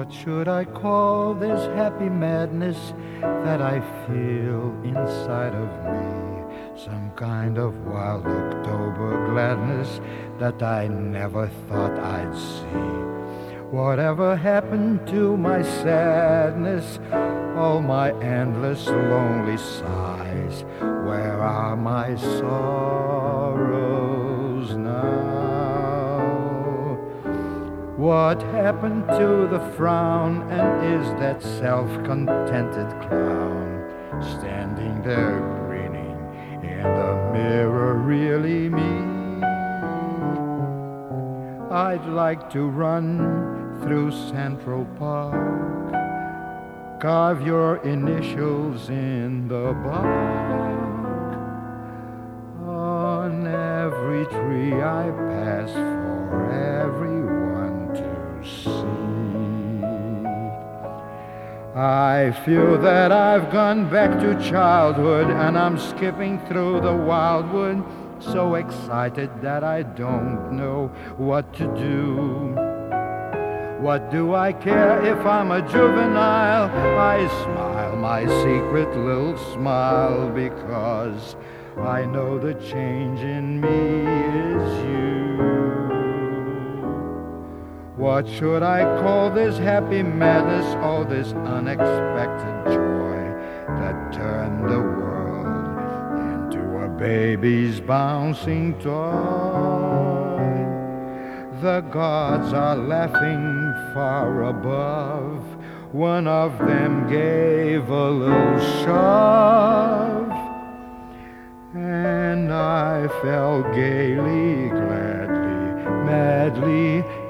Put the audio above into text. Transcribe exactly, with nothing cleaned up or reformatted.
What should I call this happy madness that I feel inside of me? Some kind of wild October gladness that I never thought I'd see. Whatever happened to my sadness, all my endless lonely sighs? Where are my sorrows now? What happened to the frown, and is that self-contented clown standing there grinning in the mirror really me? I'd like to run through Central Park, carve your initials in the bark on every tree I pass for everyone to see. I feel that I've gone back to childhood, and I'm skipping through the wildwood, so excited that I don't know what to do. What do I care if I'm a juvenile? I smile my secret little smile, because I know the change in me is you. What should I call this happy madness, all this unexpected joy that turned the world into a baby's bouncing toy? The gods are laughing far above. One of them gave a little shove, and I fell gaily, gladly, madly